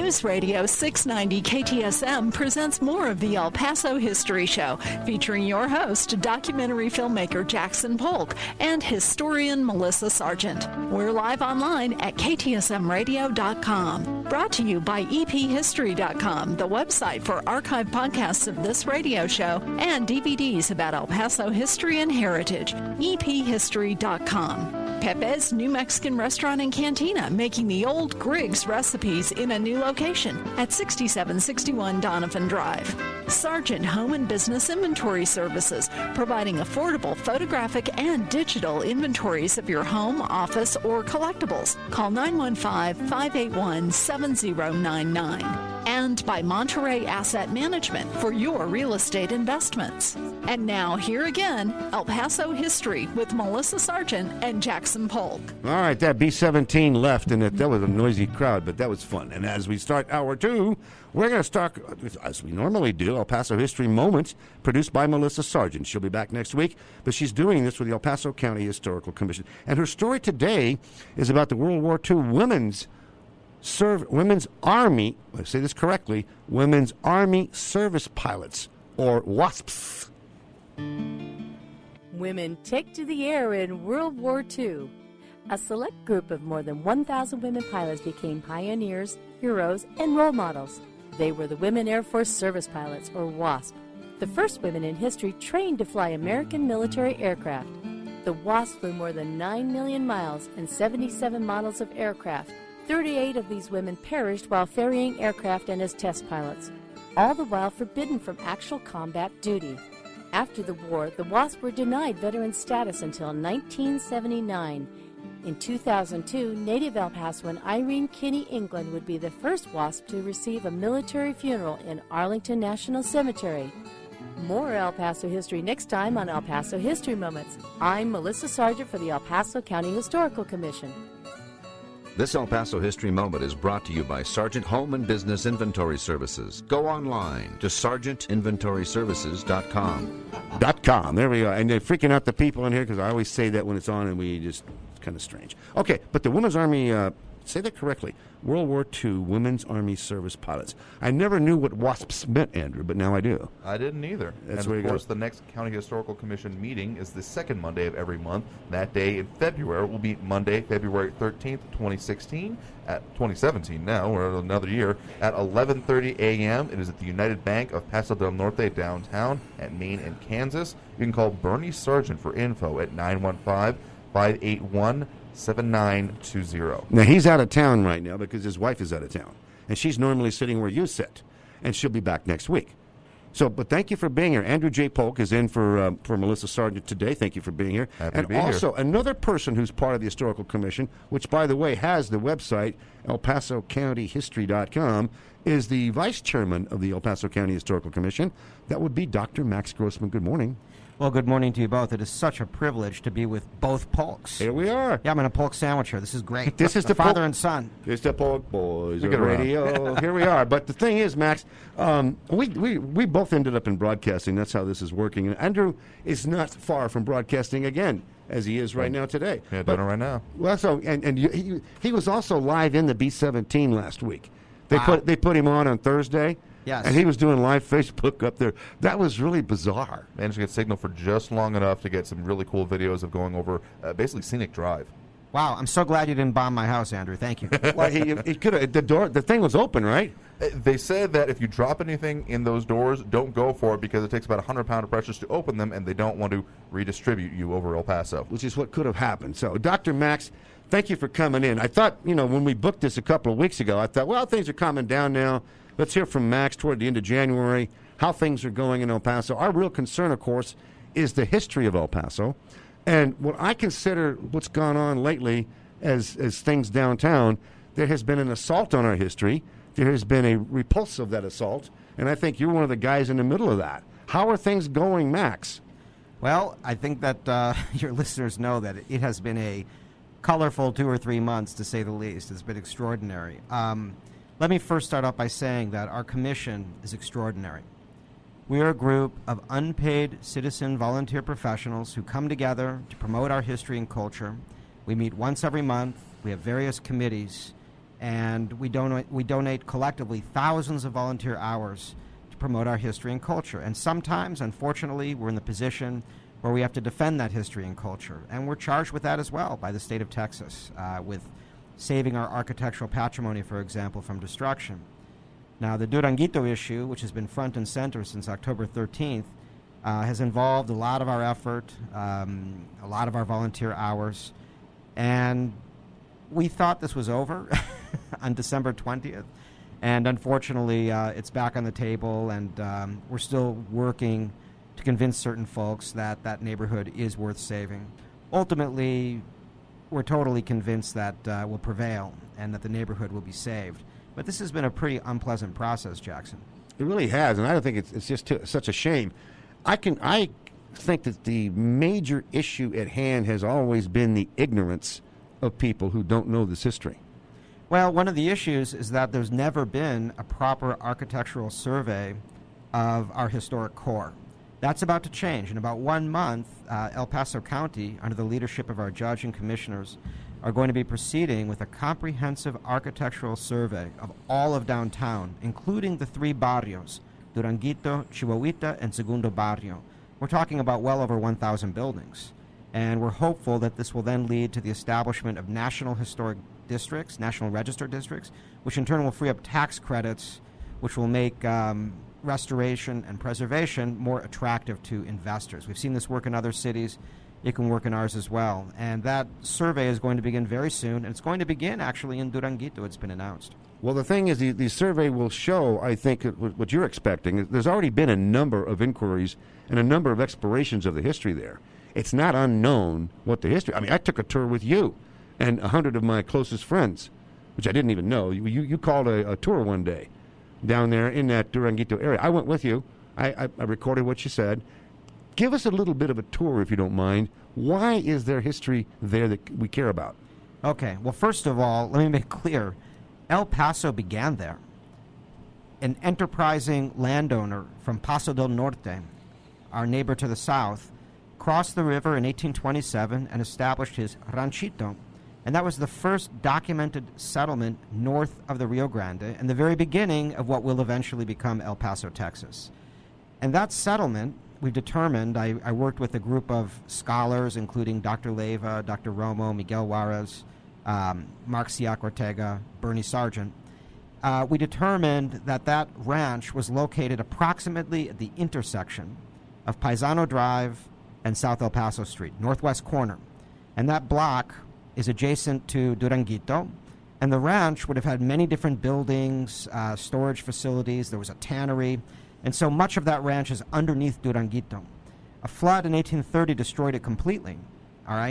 News Radio 690 KTSM presents more of the El Paso History Show, featuring your host, documentary filmmaker Jackson Polk, and historian Melissa Sargent. We're live online at ktsmradio.com. Brought to you by ephistory.com, the website for archive podcasts of this radio show and DVDs about El Paso history and heritage. ephistory.com. Pepe's New Mexican Restaurant and Cantina, making the old Griggs recipes in a new location at 6761 Donovan Drive. Sargent Home and Business Inventory Services, providing affordable photographic and digital inventories of your home, office, or collectibles. Call 915-581-7099. And by Monterey Asset Management for your real estate investments. And now, here again, El Paso History with Melissa Sargent and Jackson Polk. All right, that B-17 left, and that was a noisy crowd, but that was fun. And as we start hour two, we're going to start, as we normally do, El Paso History Moments, produced by Melissa Sargent. She'll be back next week, but she's doing this with the El Paso County Historical Commission. And her story today is about the World War II Women's Army, I say this correctly, Women's Army Service Pilots, or WASPs. Women take to the air in World War II. A select group of more than 1,000 women pilots became pioneers, heroes, and role models. They were the Women Air Force Service Pilots, or WASP, the first women in history trained to fly American military aircraft. The WASP flew more than 9 million miles and 77 models of aircraft. 38 of these women perished while ferrying aircraft and as test pilots, all the while forbidden from actual combat duty. After the war, the WASP were denied veteran status until 1979. In 2002, native El Pasoan Irene Kinney England would be the first WASP to receive a military funeral in Arlington National Cemetery. More El Paso history next time on El Paso History Moments. I'm Melissa Sargent for the El Paso County Historical Commission. This El Paso History Moment is brought to you by Sargent Home and Business Inventory Services. Go online to sargentinventoryservices.com. There we are. And they're freaking out the people in here because I always say that when it's on and it's kind of strange. Okay, but the Women's Army, say that correctly, World War II Women's Army Service Pilots. I never knew what WASPs meant, Andrew, but now I do. I didn't either. That's and of course, the next County Historical Commission meeting is the second Monday of every month. That day in February will be Monday, February 13th, 2016, at 2017 now, or another year, at 11:30 a.m. It is at the United Bank of Paso del Norte downtown at Main and Kansas. You can call Bernie Sargent for info at 915-581-7920. Now, he's out of town right now because his wife is out of town. And she's normally sitting where you sit. And she'll be back next week. So, but thank you for being here. Andrew J. Polk is in for Melissa Sargent today. Thank you for being here. Happy to be also, here. Another person who's part of the Historical Commission, which, by the way, has the website, elpasocountyhistory.com, is the vice chairman of the El Paso County Historical Commission. That would be Dr. Max Grossman. Good morning. Well, good morning to you both. It is such a privilege to be with both Polks. Here we are. Yeah, I'm in a Polk sandwich here. This is great. This is the father and son. It's the Polk Boys Look at Radio. Here we are. But the thing is, Max, we both ended up in broadcasting. That's how this is working. And Andrew is not far from broadcasting again, as he is right now today. Yeah, doing it right now. Well, so he was also live in the B-17 last week. They put him on Thursday. Yes. And he was doing live Facebook up there. That was really bizarre. Managed to get signal for just long enough to get some really cool videos of going over basically Scenic Drive. Wow, I'm so glad you didn't bomb my house, Andrew. Thank you. Well, he could have. The thing was open, right? They said that if you drop anything in those doors, don't go for it because it takes about 100 pound of pressures to open them, and they don't want to redistribute you over El Paso. Which is what could have happened. So, Dr. Max, thank you for coming in. I thought, when we booked this a couple of weeks ago, I thought, well, things are calming down now. Let's hear from Max toward the end of January, how things are going in El Paso. Our real concern, of course, is the history of El Paso. And what I consider what's gone on lately as things downtown, there has been an assault on our history. There has been a repulse of that assault. And I think you're one of the guys in the middle of that. How are things going, Max? Well, I think that your listeners know that it has been a colorful 2 or 3 months, to say the least. It's been extraordinary. Let me first start off by saying that our commission is extraordinary. We are a group of unpaid citizen volunteer professionals who come together to promote our history and culture. We meet once every month. We have various committees. And we donate collectively thousands of volunteer hours to promote our history and culture. And sometimes, unfortunately, we're in the position where we have to defend that history and culture. And we're charged with that as well by the state of Texas, with saving our architectural patrimony, for example, from destruction. Now, the Duranguito issue, which has been front and center since October 13th, has involved a lot of our effort, a lot of our volunteer hours, and we thought this was over on December 20th, and unfortunately it's back on the table, and we're still working to convince certain folks that that neighborhood is worth saving. Ultimately, we're totally convinced that will prevail and that the neighborhood will be saved. But this has been a pretty unpleasant process, Jackson. It really has, and I don't think it's just such a shame. I think that the major issue at hand has always been the ignorance of people who don't know this history. Well, one of the issues is that there's never been a proper architectural survey of our historic core. That's about to change. In about 1 month, El Paso County, under the leadership of our judge and commissioners, are going to be proceeding with a comprehensive architectural survey of all of downtown, including the 3 barrios, Duranguito, Chihuahuita, and Segundo Barrio. We're talking about well over 1,000 buildings. And we're hopeful that this will then lead to the establishment of national historic districts, national register districts, which in turn will free up tax credits, which will make restoration and preservation more attractive to investors. We've seen this work in other cities. It can work in ours as well. And that survey is going to begin very soon, and it's going to begin actually in Duranguito. It's been announced. Well, the thing is, the survey will show, I think, what you're expecting. There's already been a number of inquiries and a number of explorations of the history there. It's not unknown what the history... I mean, I took a tour with you and 100 of my closest friends, which I didn't even know. You called a tour one day down there in that Duranguito area. I went with you. I recorded what you said. Give us a little bit of a tour, if you don't mind. Why is there history there that we care about? Okay. Well, first of all, let me make clear. El Paso began there. An enterprising landowner from Paso del Norte, our neighbor to the south, crossed the river in 1827 and established his ranchito. And that was the first documented settlement north of the Rio Grande and the very beginning of what will eventually become El Paso, Texas. And that settlement, we've determined, I worked with a group of scholars, including Dr. Leyva, Dr. Romo, Miguel Juarez, Mark Siak Ortega, Bernie Sargent. We determined that that ranch was located approximately at the intersection of Paisano Drive and South El Paso Street, northwest corner. And that block is adjacent to Duranguito, and the ranch would have had many different buildings, storage facilities. There was a tannery, and so much of that ranch is underneath Duranguito. A flood in 1830 destroyed it completely, all right?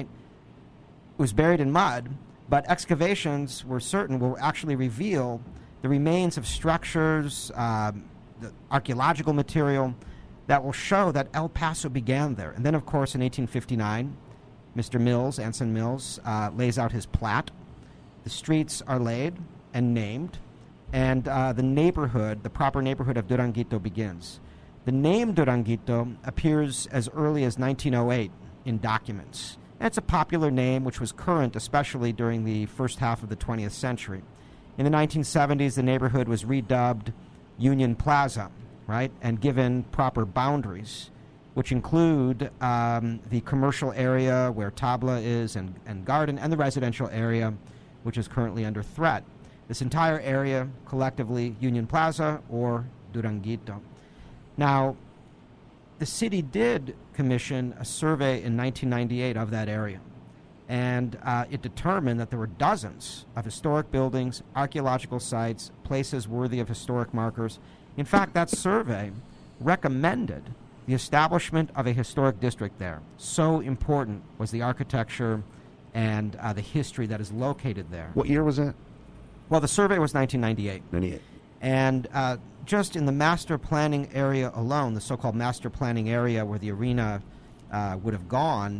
It was buried in mud, but excavations were certain will actually reveal the remains of structures, the archaeological material that will show that El Paso began there. And then, of course, in 1859, Mr. Mills, Anson Mills, lays out his plat. The streets are laid and named, and the neighborhood, the proper neighborhood of Duranguito begins. The name Duranguito appears as early as 1908 in documents. That's a popular name which was current, especially during the first half of the 20th century. In the 1970s, the neighborhood was redubbed Union Plaza, right, and given proper boundaries, which include the commercial area where Tabla is and Garden, and the residential area, which is currently under threat. This entire area, collectively, Union Plaza or Duranguito. Now, the city did commission a survey in 1998 of that area, and it determined that there were dozens of historic buildings, archaeological sites, places worthy of historic markers. In fact, that survey recommended the establishment of a historic district there. So important was the architecture and the history that is located there. What year was that? Well, the survey was 1998. 98. And just in the master planning area alone, the so-called master planning area where the arena would have gone,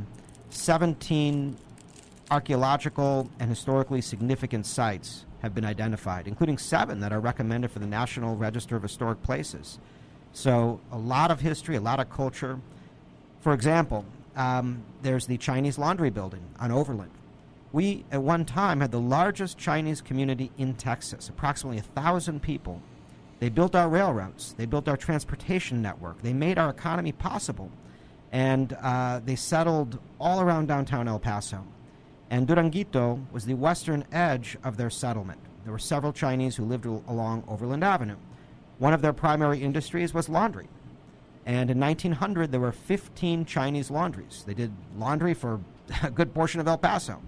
17 archaeological and historically significant sites have been identified, including 7 that are recommended for the National Register of Historic Places. So a lot of history, a lot of culture. For example, there's the Chinese Laundry Building on Overland. We, at one time, had the largest Chinese community in Texas, approximately 1,000 people. They built our railroads. They built our transportation network. They made our economy possible. And they settled all around downtown El Paso. And Duranguito was the western edge of their settlement. There were several Chinese who lived along Overland Avenue. One of their primary industries was laundry. And in 1900, there were 15 Chinese laundries. They did laundry for a good portion of El Paso.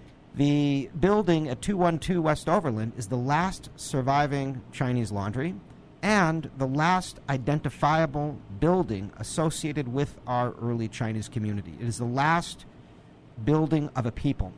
The building at 212 West Overland is the last surviving Chinese laundry and the last identifiable building associated with our early Chinese community. It is the last building of a people.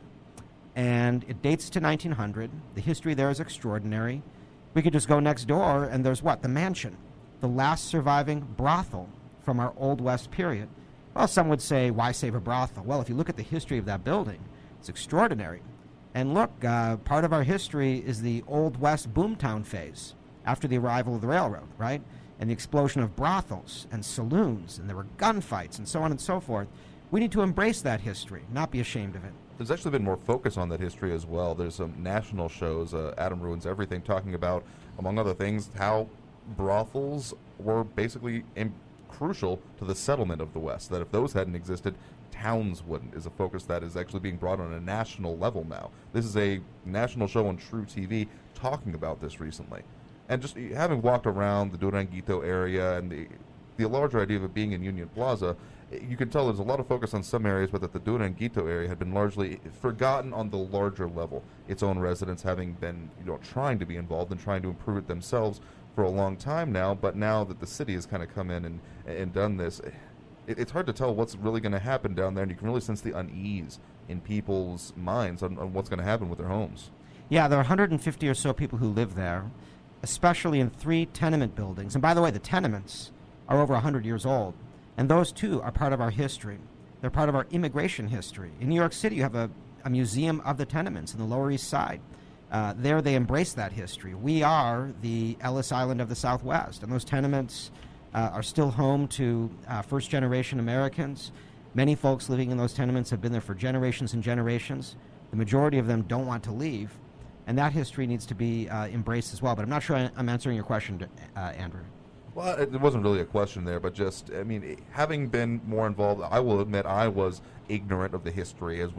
And it dates to 1900. The history there is extraordinary. We could just go next door, and there's what? The Mansion, the last surviving brothel from our Old West period. Well, some would say, why save a brothel? Well, if you look at the history of that building, it's extraordinary. And look, part of our history is the Old West boomtown phase after the arrival of the railroad, right? And the explosion of brothels and saloons, and there were gunfights and so on and so forth. We need to embrace that history, not be ashamed of it. There's actually been more focus on that history as well. There's some national shows, Adam Ruins Everything, talking about, among other things, how brothels were basically crucial to the settlement of the West, that if those hadn't existed, towns wouldn't, is a focus that is actually being brought on a national level now. This is a national show on True TV talking about this recently. And just having walked around the Duranguito area and the larger idea of it being in Union Plaza, you can tell there's a lot of focus on some areas, but that the Duranguito area had been largely forgotten on the larger level. Its own residents having been, trying to be involved and trying to improve it themselves for a long time now. But now that the city has kind of come in and done this, it's hard to tell what's really going to happen down there, and you can really sense the unease in people's minds on what's going to happen with their homes. Yeah, there are 150 or so people who live there, especially in 3 tenement buildings. And by the way, the tenements are over 100 years old. And those, too, are part of our history. They're part of our immigration history. In New York City, you have a museum of the tenements in the Lower East Side. There they embrace that history. We are the Ellis Island of the Southwest, and those tenements are still home to first-generation Americans. Many folks living in those tenements have been there for generations and generations. The majority of them don't want to leave, and that history needs to be embraced as well. But I'm not sure I'm answering your question, Andrew. Well, it wasn't really a question there, but just, having been more involved, I will admit I was ignorant of the history as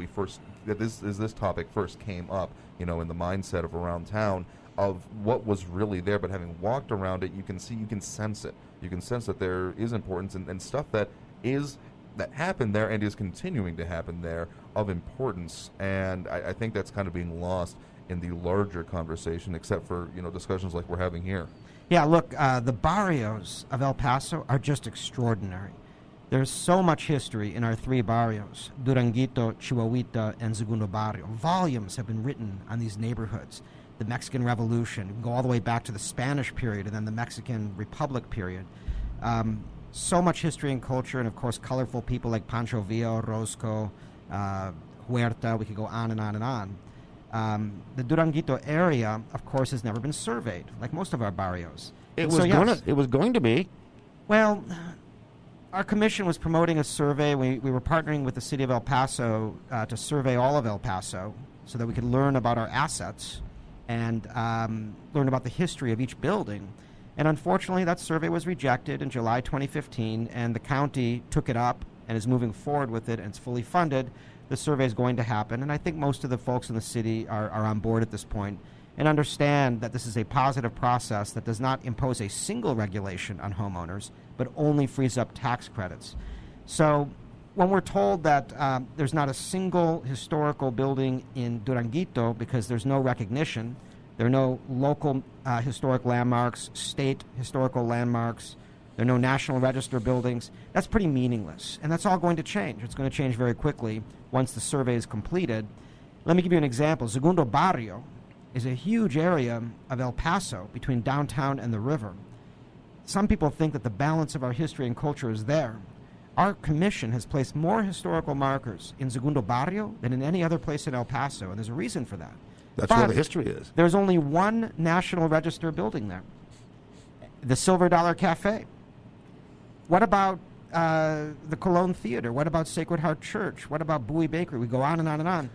this topic first came up, in the mindset of around town of what was really there. But having walked around it, you can sense it. You can sense that there is importance and stuff that happened there and is continuing to happen there of importance. And I think that's kind of being lost in the larger conversation, except for, discussions like we're having here. Yeah, look, the barrios of El Paso are just extraordinary. There's so much history in our 3 barrios, Duranguito, Chihuahuita, and Segundo Barrio. Volumes have been written on these neighborhoods. The Mexican Revolution, we can go all the way back to the Spanish period and then the Mexican Republic period. So much history and culture, and of course colorful people like Pancho Villa, Orozco, Huerta, we could go on and on and on. The Duranguito area, of course, has never been surveyed, like most of our barrios. It was going to be. Well, our commission was promoting a survey. We were partnering with the city of El Paso to survey all of El Paso so that we could learn about our assets and learn about the history of each building. And unfortunately, that survey was rejected in July 2015, and the county took it up and is moving forward with it, and it's fully funded. The survey is going to happen, and I think most of the folks in the city are on board at this point and understand that this is a positive process that does not impose a single regulation on homeowners, but only frees up tax credits. So when we're told that there's not a single historical building in Duranguito because there's no recognition, there are no local historic landmarks, state historical landmarks, there are no National Register buildings, that's pretty meaningless. And that's all going to change. It's going to change very quickly once the survey is completed. Let me give you an example. Segundo Barrio is a huge area of El Paso between downtown and the river. Some people think that the balance of our history and culture is there. Our commission has placed more historical markers in Segundo Barrio than in any other place in El Paso, and there's a reason for that. That's where the history is. There's only one National Register building there, the Silver Dollar Cafe. What about the Cologne Theater? What about Sacred Heart Church? What about Bowie Bakery? We go on and on and on.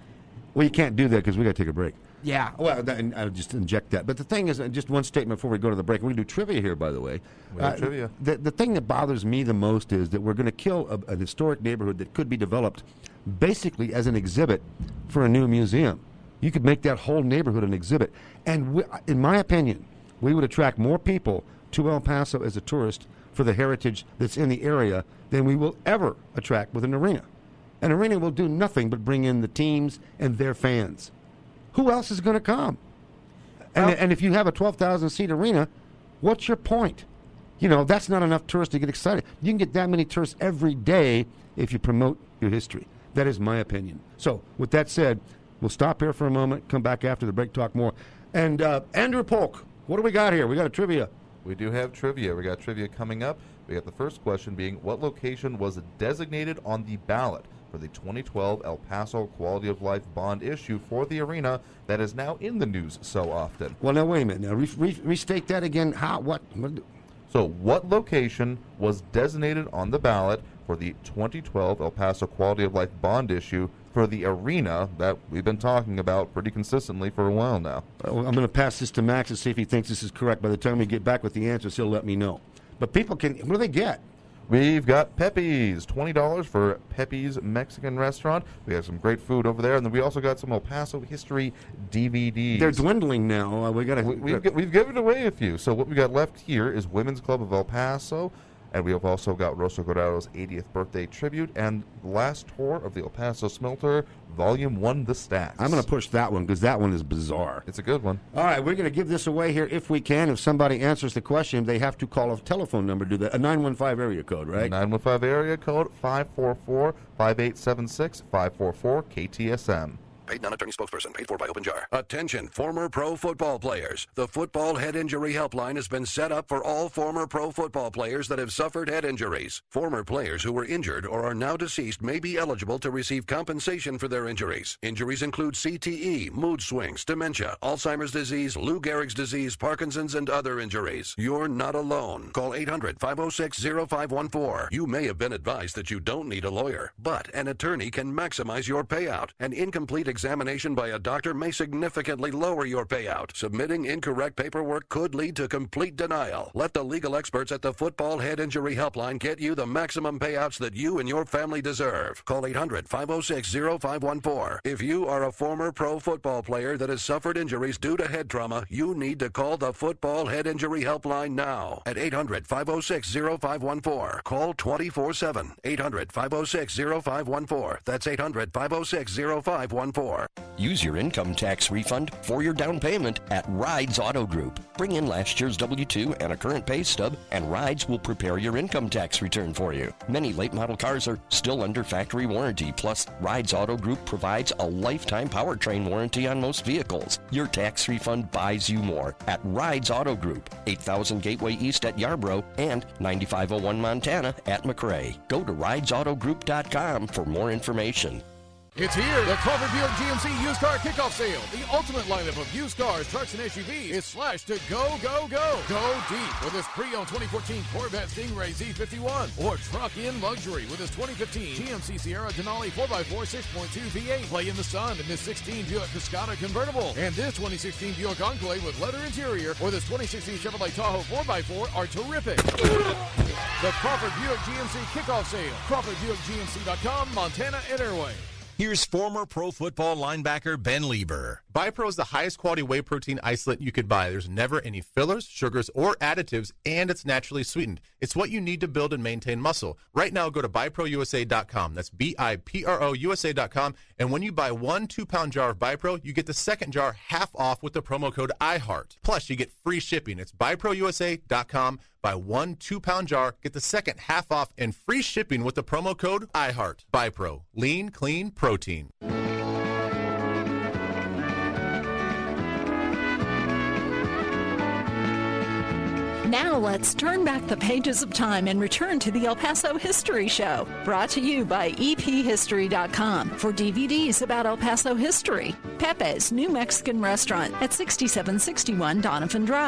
Well, you can't do that because we got to take a break. Yeah. Well, and I'll just inject that. But the thing is, just one statement before we go to the break. We're going to do trivia here, by the way. We have trivia. The thing that bothers me the most is that we're going to kill a historic neighborhood that could be developed basically as an exhibit for a new museum. You could make that whole neighborhood an exhibit. And in my opinion, we would attract more people to El Paso as a tourist for the heritage that's in the area than we will ever attract with an arena. An arena will do nothing but bring in the teams and their fans. Who else is going to come? And if you have a 12,000-seat arena, what's your point? You know, that's not enough tourists to get excited. You can get that many tourists every day if you promote your history. That is my opinion. So, with that said, we'll stop here for a moment, come back after the break, talk more. And Andrew Polk, what do we got here? We got a trivia. We do have trivia. We got trivia coming up. We got the first question being, what location was designated on the ballot for the 2012 El Paso Quality of Life bond issue for the arena that is now in the news so often? Well, now, wait a minute. Now, restate that again. How? What? So, what location was designated on the ballot for the 2012 El Paso Quality of Life bond issue for the arena that we've been talking about pretty consistently for a while now? I'm going to pass this to Max and see if he thinks this is correct. By the time we get back with the answers, he'll let me know. But people can, what do they get? We've got Pepe's, $20 for Pepe's Mexican restaurant. We have some great food over there, and then we also got some El Paso history DVDs. They're dwindling now. We've given away a few. So what we got left here is Women's Club of El Paso, and we have also got Rosa Guerrero's 80th birthday tribute, and the last tour of the El Paso Smelter, Volume 1, The Stacks. I'm going to push that one because that one is bizarre. It's a good one. All right, we're going to give this away here if we can. If somebody answers the question, they have to call a telephone number, do that. A 915 area code, right? 915 area code 544-5876, 544-KTSM. Paid non-attorney spokesperson. Paid for by Open Jar. Attention, former pro football players. The Football Head Injury Helpline has been set up for all former pro football players that have suffered head injuries. Former players who were injured or are now deceased may be eligible to receive compensation for their injuries. Injuries include CTE, mood swings, dementia, Alzheimer's disease, Lou Gehrig's disease, Parkinson's, and other injuries. You're not alone. Call 800-506-0514. You may have been advised that you don't need a lawyer, but an attorney can maximize your payout. An incomplete examination by a doctor may significantly lower your payout. Submitting incorrect paperwork could lead to complete denial. Let the legal experts at the Football Head Injury Helpline get you the maximum payouts that you and your family deserve. Call 800-506-0514. If you are a former pro football player that has suffered injuries due to head trauma, you need to call the Football Head Injury Helpline now at 800-506-0514. Call 24/7. 800-506-0514. That's 800-506-0514. Use your income tax refund for your down payment at Rides Auto Group. Bring in last year's W-2 and a current pay stub, and Rides will prepare your income tax return for you. Many late model cars are still under factory warranty, plus Rides Auto Group provides a lifetime powertrain warranty on most vehicles. Your tax refund buys you more at Rides Auto Group, 8000 Gateway East at Yarborough and 9501 Montana at McRae. Go to ridesautogroup.com for more information. It's here, the Crawford Buick GMC used car kickoff sale. The ultimate lineup of used cars, trucks, and SUVs is slashed to go, go, go. Go deep with this pre-owned 2014 Corvette Stingray Z51. Or truck in luxury with this 2015 GMC Sierra Denali 4x4 6.2 V8. Play in the sun in this 16 Buick Cascada convertible. And this 2016 Buick Enclave with leather interior or this 2016 Chevrolet Tahoe 4x4 are terrific. The Crawford Buick GMC kickoff sale. CrawfordBuickGMC.com, Montana and Airway. Here's former pro football linebacker Ben Lieber. BiPro is the highest quality whey protein isolate you could buy. There's never any fillers, sugars, or additives, and it's naturally sweetened. It's what you need to build and maintain muscle. Right now, go to BiProUSA.com. That's BiProUSA.com. And when you buy 1 2-pound jar of BiPro, you get the second jar half off with the promo code IHEART. Plus, you get free shipping. It's BiProUSA.com. Buy 1 2-pound jar, get the second half off, and free shipping with the promo code IHEART. BiPro. Lean, clean, protein. Now let's turn back the pages of time and return to the El Paso History Show, brought to you by EPHistory.com for DVDs about El Paso history. Pepe's New Mexican Restaurant at 6761 Donovan Drive.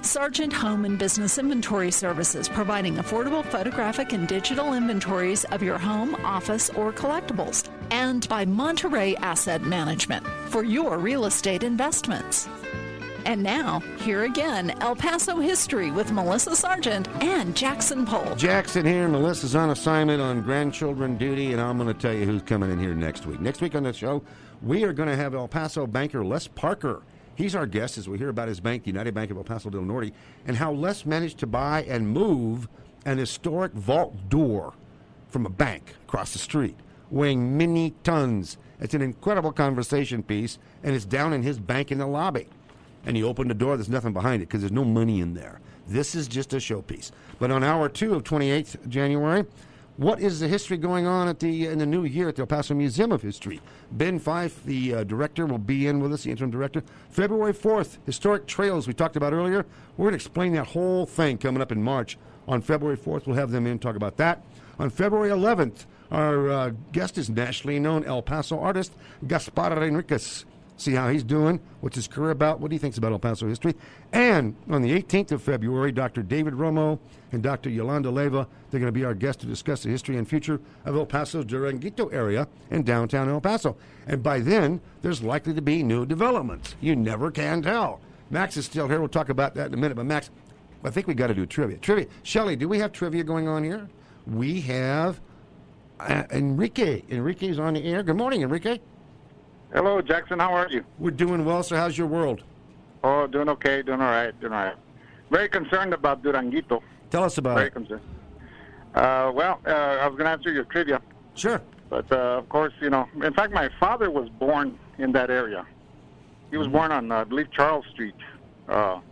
Sargent Home and Business Inventory Services, providing affordable photographic and digital inventories of your home, office, or collectibles. And by Monterey Asset Management for your real estate investments. And now, here again, El Paso History with Melissa Sargent and Jackson Polk. Jackson here. Melissa's on assignment on grandchildren duty, and I'm going to tell you who's coming in here next week. Next week on the show, we are going to have El Paso banker Les Parker. He's our guest as we hear about his bank, the United Bank of El Paso del Norte, and how Les managed to buy and move an historic vault door from a bank across the street, weighing many tons. It's an incredible conversation piece, and it's down in his bank in the lobby. And you open the door, there's nothing behind it because there's no money in there. This is just a showpiece. But on hour 2 of 28th January, what is the history going on in the new year at the El Paso Museum of History? Ben Fife, the director, will be in with us, the interim director. February 4th, historic trails we talked about earlier. We're going to explain that whole thing coming up in March. On February 4th, we'll have them in talk about that. On February 11th, our guest is nationally known El Paso artist Gaspar Enriquez. See how he's doing, what's his career about, what he thinks about El Paso history. And on the 18th of February, Dr. David Romo and Dr. Yolanda Leyva, they're going to be our guests to discuss the history and future of El Paso's Duranguito area and downtown El Paso. And by then, there's likely to be new developments. You never can tell. Max is still here. We'll talk about that in a minute. But Max, I think we got to do trivia. Shelley, do we have trivia going on here? We have Enrique. Enrique's on the air. Good morning, Enrique. Hello, Jackson. How are you? We're doing well, sir. How's your world? Oh, doing okay. Doing all right. Very concerned about Duranguito. Tell us about Very it. concerned. I was going to answer your trivia. Sure. But, of course, in fact, my father was born in that area. He was born on, I believe, Charles Street. Nothing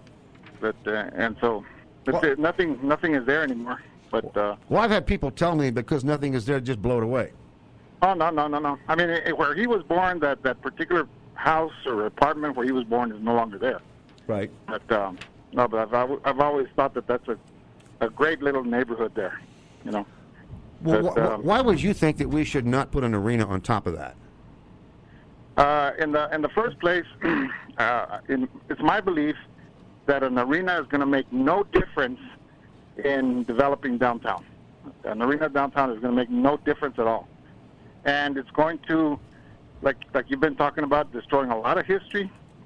is there anymore. But well, I've had people tell me because nothing is there, just blow it away. Oh, no. I mean, where he was born, that particular house or apartment where he was born is no longer there. Right. But, I've always thought that that's a great little neighborhood there, Well, why would you think that we should not put an arena on top of that? In the first place, it's my belief that an arena is going to make no difference in developing downtown. An arena downtown is going to make no difference at all. And it's going to, like you've been talking about, destroying a lot of history.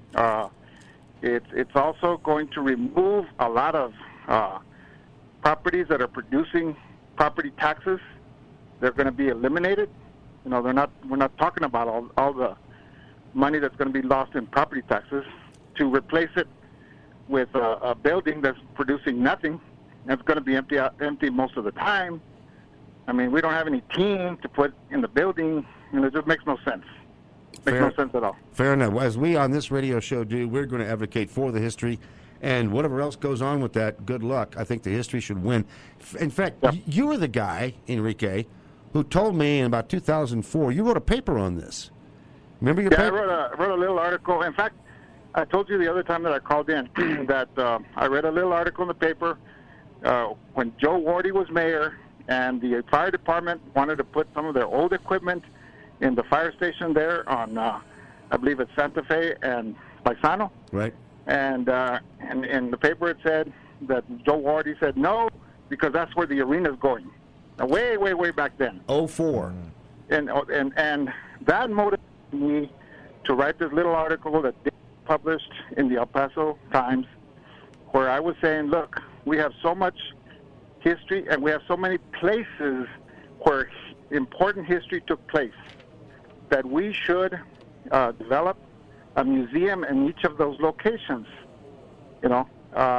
It's also going to remove a lot of properties that are producing property taxes. They're going to be eliminated. We're not talking about all the money that's going to be lost in property taxes to replace it with a building that's producing nothing. That's going to be empty most of the time. I mean, we don't have any team to put in the building, it just makes no sense. No sense at all. Fair enough. As we on this radio show do, we're going to advocate for the history, and whatever else goes on with that, good luck. I think the history should win. In fact, you were the guy, Enrique, who told me in about 2004, you wrote a paper on this. Remember your paper? I wrote a little article. In fact, I told you the other time that I called in that I read a little article in the paper when Joe Wardy was mayor, and the fire department wanted to put some of their old equipment in the fire station there on, I believe it's Santa Fe and Paisano. Right. And in the paper it said that Joe Wardy said no, because that's where the arena's going. Now, way back then. 04. And that motivated me to write this little article that they published in the El Paso Times, where I was saying, look, we have so much history, and we have so many places where important history took place that we should develop a museum in each of those locations, and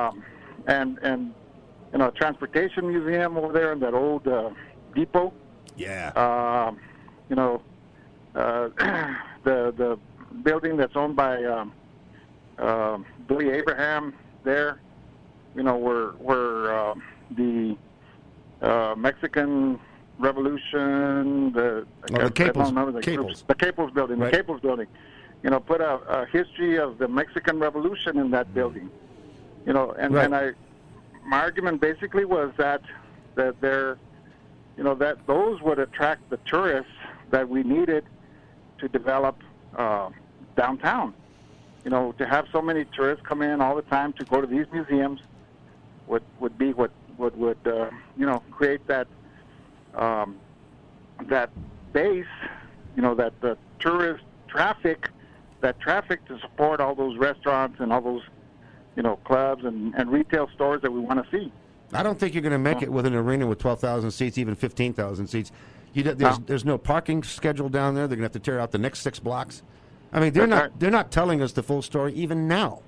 a transportation museum over there in that old depot. Yeah. The building that's owned by Billy Abraham there, where the Mexican Revolution, the Caples building, right. The Caples building, put a history of the Mexican Revolution in that building, my argument basically was that there, that those would attract the tourists that we needed to develop downtown, You know, to have so many tourists come in all the time to go to these museums would be what would create that that base, that the tourist traffic, to support all those restaurants and all those clubs and retail stores that we want to see. I don't think you're going to make it with an arena with 12,000 seats, even 15,000 seats. There's no parking schedule down there. They're going to have to tear out the next 6 blocks. I mean, they're not telling us the full story even now.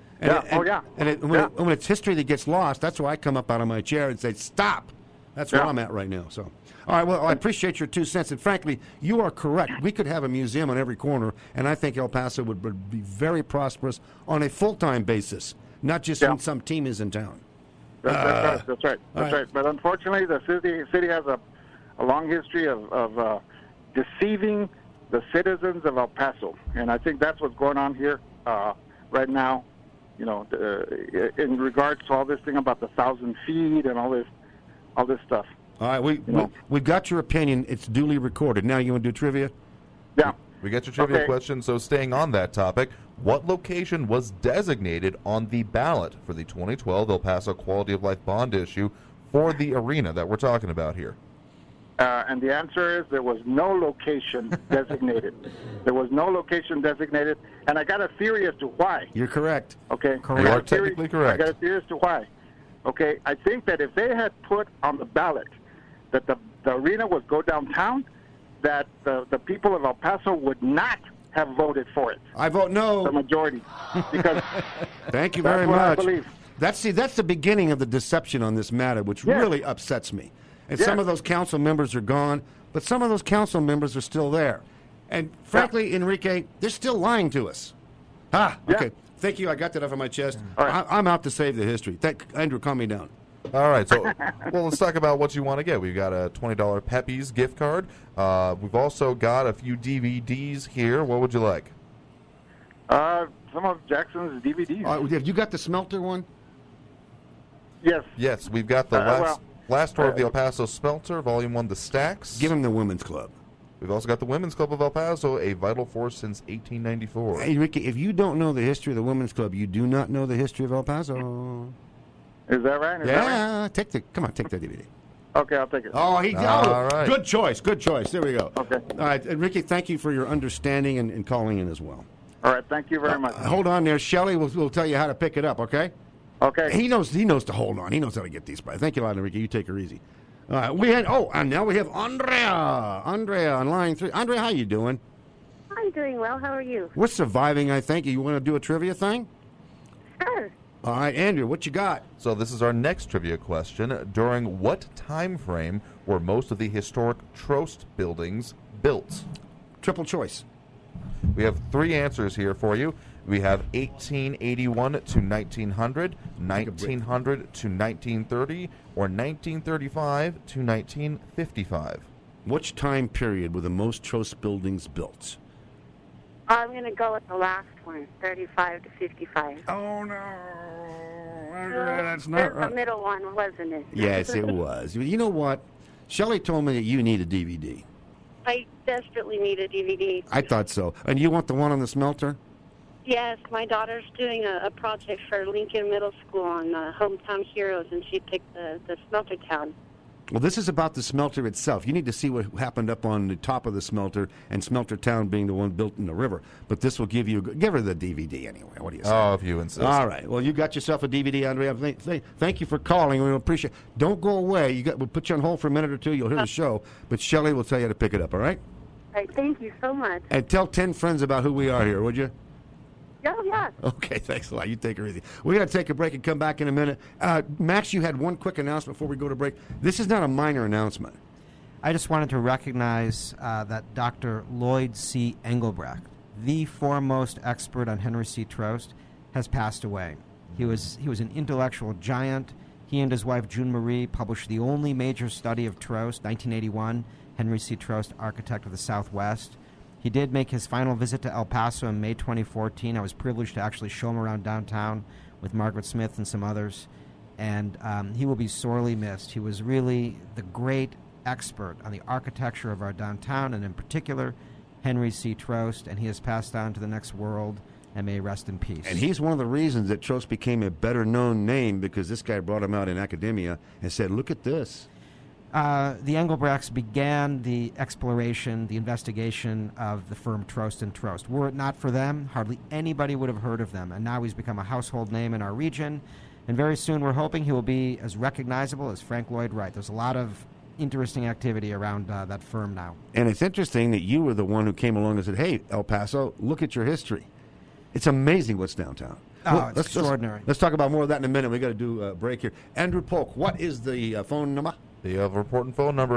And when it's history that gets lost, that's why I come up out of my chair and say, stop. That's where I'm at right now. So, all right, well, I appreciate your 2 cents. And frankly, you are correct. We could have a museum on every corner, and I think El Paso would be very prosperous on a full-time basis, not just when some team is in town. That's right. But unfortunately, the city has a long history of deceiving the citizens of El Paso, and I think that's what's going on here right now. In regards to all this thing about the 1,000 feet and all this stuff. All right, we got your opinion. It's duly recorded. Now you want to do trivia? Yeah. We got your trivia question. So staying on that topic, what location was designated on the ballot for the 2012 El Paso Quality of Life bond issue for the arena that we're talking about here? And the answer is there was no location designated. There was no location designated, and I got a theory as to why. You're correct. Okay. You are technically correct. I got a theory as to why. Okay, I think that if they had put on the ballot that the arena would go downtown, that the people of El Paso would not have voted for it. I vote no. The majority. Because thank you very much. I believe. That's the beginning of the deception on this matter, which really upsets me. And some of those council members are gone, but some of those council members are still there. And frankly, Enrique, they're still lying to us. Okay. Thank you. I got that off of my chest. Right. I'm out to save the history. Andrew, calm me down. All right. So, let's talk about what you want to get. We've got a $20 Pepe's gift card. We've also got a few DVDs here. What would you like? Some of Jackson's DVDs. Have you got the Smelter one? Yes. Yes. We've got the last tour of the El Paso Smelter, Volume 1, The Stacks. Give him the Women's Club. We've also got the Women's Club of El Paso, a vital force since 1894. Hey, Ricky, if you don't know the history of the Women's Club, you do not know the history of El Paso. Is that right? Come on, take that DVD. Okay, I'll take it. All right. Good choice. There we go. Okay. All right, and Ricky, thank you for your understanding and calling in as well. All right, thank you very much. Hold on there. Shelley will tell you how to pick it up, okay? Okay. He knows to hold on. He knows how to get these by. Thank you a lot, Enrique. You take her easy. All right, and now we have Andrea. Andrea on line 3. Andrea, how you doing? I'm doing well. How are you? We're surviving, I think. You want to do a trivia thing? Sure. All right, Andrew, what you got? So this is our next trivia question. During what time frame were most of the historic Trost buildings built? Triple choice. We have 3 answers here for you. We have 1881 to 1900, 1900 to 1930, or 1935 to 1955. Which time period were the most Trost buildings built? I'm going to go with the last one, 35 to 55. Oh, no. Andrea, that's not right. The middle one, wasn't it? Yes, it was. You know what? Shelley told me that you need a DVD. I desperately need a DVD. I thought so. And you want the one on the Smelter? Yes, my daughter's doing a project for Lincoln Middle School on Hometown Heroes, and she picked the Smelter Town. Well, this is about the Smelter itself. You need to see what happened up on the top of the Smelter, and Smelter Town being the one built in the river. But this will give her the DVD anyway. What do you say? Oh, if you insist. All right. Well, you got yourself a DVD, Andrea. Thank you for calling. We appreciate it. Don't go away. We'll put you on hold for a minute or two. You'll hear the show. But Shelley will tell you how to pick it up, all right? All right. Thank you so much. And tell 10 friends about who we are here, would you? Yeah. Okay, thanks a lot. You take her easy. We're going to take a break and come back in a minute. Max, you had one quick announcement before we go to break. This is not a minor announcement. I just wanted to recognize that Dr. Lloyd C. Engelbrecht, the foremost expert on Henry C. Trost, has passed away. He was an intellectual giant. He and his wife, June Marie, published the only major study of Trost, 1981, Henry C. Trost, Architect of the Southwest. He did make his final visit to El Paso in May 2014. I was privileged to actually show him around downtown with Margaret Smith and some others, and he will be sorely missed. He was really the great expert on the architecture of our downtown, and in particular, Henry C. Trost, and he has passed on to the next world. and may rest in peace. And he's one of the reasons that Trost became a better-known name, because this guy brought him out in academia and said, look at this. The Engelbrechts began the exploration, the investigation of the firm Trost & Trost. Were it not for them, hardly anybody would have heard of them. And now he's become a household name in our region. And very soon we're hoping he will be as recognizable as Frank Lloyd Wright. There's a lot of interesting activity around that firm now. And it's interesting that you were the one who came along and said, hey, El Paso, look at your history. It's amazing what's downtown. Oh, it's extraordinary. Let's talk about more of that in a minute. We've got to do a break here. Andrew Polk, what is the phone number? The reporting phone number,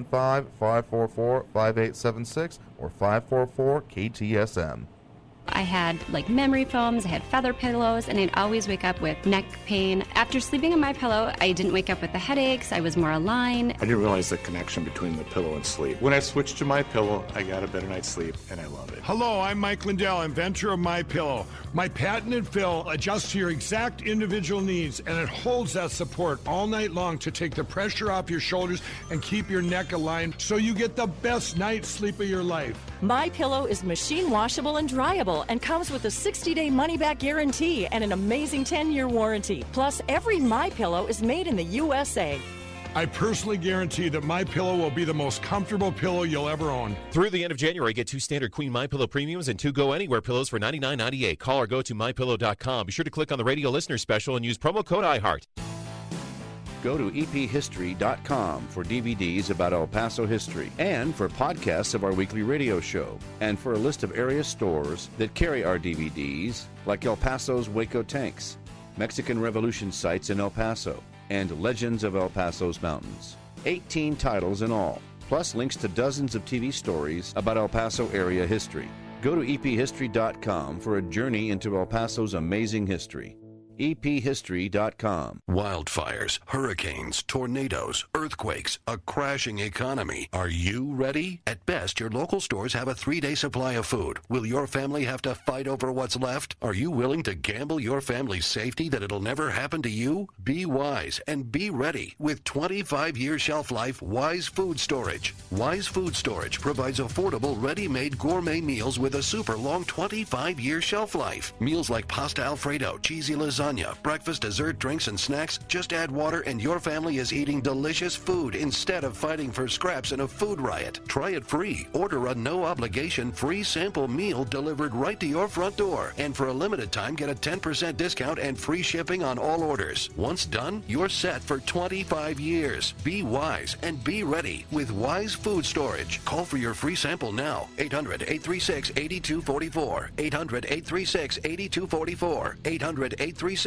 915-544-5876 or 544-KTSM. I had memory foams, I had feather pillows, and I'd always wake up with neck pain. After sleeping on my pillow, I didn't wake up with the headaches. I was more aligned. I didn't realize the connection between the pillow and sleep. When I switched to My Pillow, I got a better night's sleep, and I love it. Hello, I'm Mike Lindell, inventor of My Pillow. My patented fill adjusts to your exact individual needs, and it holds that support all night long to take the pressure off your shoulders and keep your neck aligned so you get the best night's sleep of your life. My Pillow is machine washable and dryable and comes with a 60-day money-back guarantee and an amazing 10-year warranty. Plus, every My Pillow is made in the USA. I personally guarantee that My Pillow will be the most comfortable pillow you'll ever own. Through the end of January, get 2 standard Queen My Pillow premiums and 2 Go Anywhere pillows for $99.98. Call or go to mypillow.com. Be sure to click on the radio listener special and use promo code iHeart. Go to ephistory.com for DVDs about El Paso history and for podcasts of our weekly radio show, and for a list of area stores that carry our DVDs, like El Paso's Waco Tanks, Mexican Revolution sites in El Paso, and Legends of El Paso's Mountains. 18 titles in all, plus links to dozens of TV stories about El Paso area history. Go to ephistory.com for a journey into El Paso's amazing history. ephistory.com. Wildfires, hurricanes, tornadoes, earthquakes, a crashing economy. Are you ready? At best, your local stores have a 3-day supply of food. Will your family have to fight over what's left? Are you willing to gamble your family's safety that it'll never happen to you? Be wise and be ready with 25-year shelf life Wise Food Storage. Wise Food Storage provides affordable, ready-made gourmet meals with a super long 25-year shelf life. Meals like pasta Alfredo, cheesy lasagna, breakfast, dessert, drinks, and snacks. Just add water and your family is eating delicious food instead of fighting for scraps in a food riot. Try it free. Order a no-obligation free sample meal delivered right to your front door. And for a limited time, get a 10% discount and free shipping on all orders. Once done, you're set for 25 years. Be wise and be ready with Wise Food Storage. Call for your free sample now. 800-836-8244. 800-836-8244. 800-836-8244.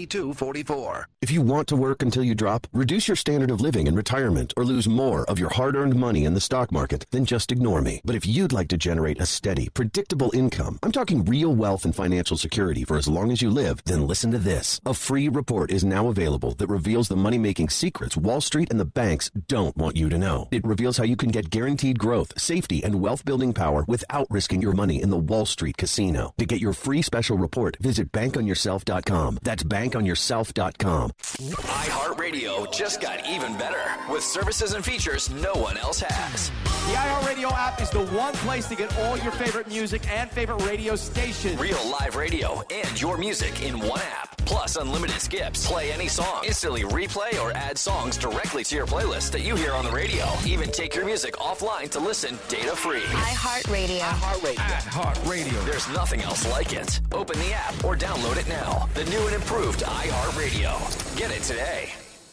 If you want to work until you drop, reduce your standard of living in retirement, or lose more of your hard-earned money in the stock market, then just ignore me. But if you'd like to generate a steady, predictable income, I'm talking real wealth and financial security for as long as you live, then listen to this. A free report is now available that reveals the money-making secrets Wall Street and the banks don't want you to know. It reveals how you can get guaranteed growth, safety, and wealth-building power without risking your money in the Wall Street casino. To get your free special report, visit bankonyourself.com. That's bankonyourself.com. iHeartRadio just got even better with services and features no one else has. The iHeartRadio app is the one place to get all your favorite music and favorite radio stations. Real live radio and your music in one app. Plus unlimited skips. Play any song. Instantly replay or add songs directly to your playlist that you hear on the radio. Even take your music offline to listen data-free. iHeartRadio. iHeartRadio. There's nothing else like it. Open the app or download it now. The new and improved iHeartRadio. Get it today.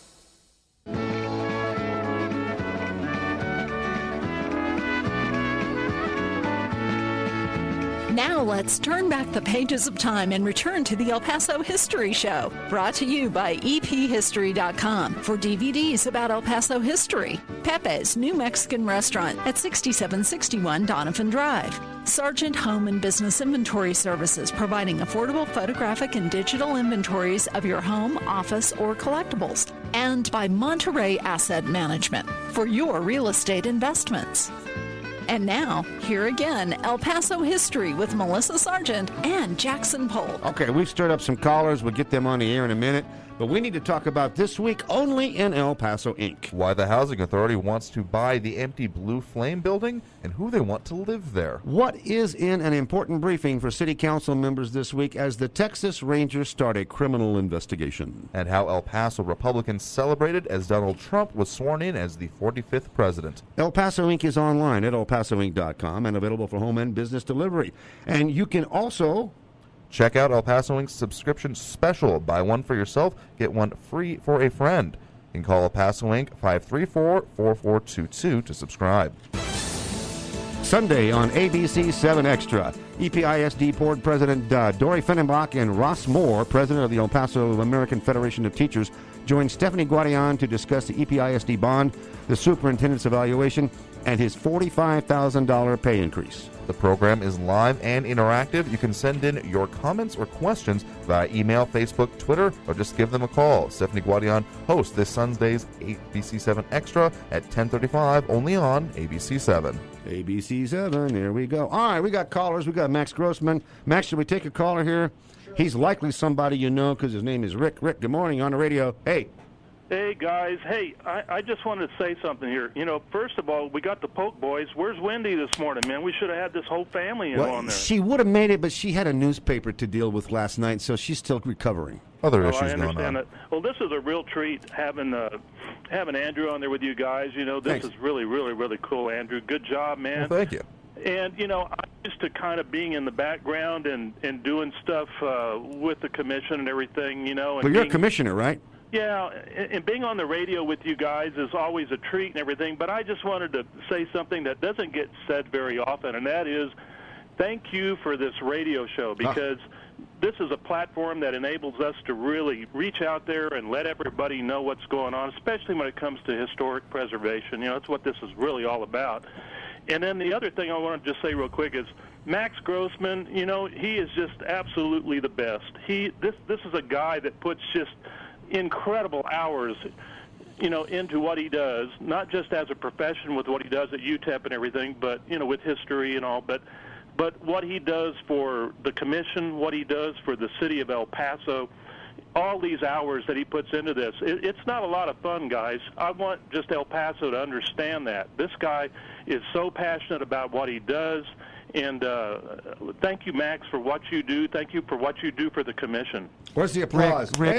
Now let's turn back the pages of time and return to the El Paso History Show, brought to you by ephistory.com for DVDs about El Paso history. Pepe's New Mexican Restaurant at 6761 Donovan Drive. Sargent Home and Business Inventory Services, providing affordable photographic and digital inventories of your home, office, or collectibles. And by Monterey Asset Management for your real estate investments. And now, here again, El Paso History with Melissa Sargent and Jackson Polk. Okay, we've stirred up some callers. We'll get them on the air in a minute. But we need to talk about this week only in El Paso, Inc. Why the Housing Authority wants to buy the empty Blue Flame building and who they want to live there. What is in an important briefing for City Council members this week as the Texas Rangers start a criminal investigation. And how El Paso Republicans celebrated as Donald Trump was sworn in as the 45th president. El Paso Inc. is online at elpasoinc.com and available for home and business delivery. And you can also check out El Paso Inc.'s subscription special. Buy one for yourself, get one free for a friend. You can call El Paso Inc. 534-4422 to subscribe. Sunday on ABC 7 Extra, EPISD Board President Dory Fennenbach and Ross Moore, President of the El Paso American Federation of Teachers, joined Stephanie Guadian to discuss the EPISD bond, the superintendent's evaluation, and his $45,000 pay increase. The program is live and interactive. You can send in your comments or questions via email, Facebook, Twitter, or just give them a call. Stephanie Guadian hosts this Sunday's ABC 7 Extra at 10:35, only on ABC 7. ABC 7, there we go. All right, we got callers. We got Max Grossman. Max, should we take a caller here? Sure. He's likely somebody you know because his name is Rick. Rick, good morning on the radio. Hey. Hey, guys. Hey, I just wanted to say something here. You know, first of all, we got the Polk boys. Where's Wendy this morning, man? We should have had this whole family on there. She would have made it, but she had a newspaper to deal with last night, so she's still recovering. Other issues I understand going on. That. Well, this is a real treat having Andrew on there with you guys. You know, this is really, really, really cool, Andrew. Good job, man. Well, thank you. And, you know, I'm used to kind of being in the background and doing stuff with the commission and everything, you know. And but you're a commissioner, right? Yeah, and being on the radio with you guys is always a treat and everything, but I just wanted to say something that doesn't get said very often, and that is thank you for this radio show, because this is a platform that enables us to really reach out there and let everybody know what's going on, especially when it comes to historic preservation. You know, that's what this is really all about. And then the other thing I want to just say real quick is Max Grossman, you know, he is just absolutely the best. This is a guy that puts just incredible hours, you know, into what he does, not just as a profession with what he does at UTEP and everything, but, you know, with history and all, but what he does for the commission, what he does for the city of El Paso, all these hours that he puts into this. It's not a lot of fun, guys. I want just El Paso to understand that. This guy is so passionate about what he does, and thank you, Max, for what you do. Thank you for what you do for the commission. Where's the applause? Rick.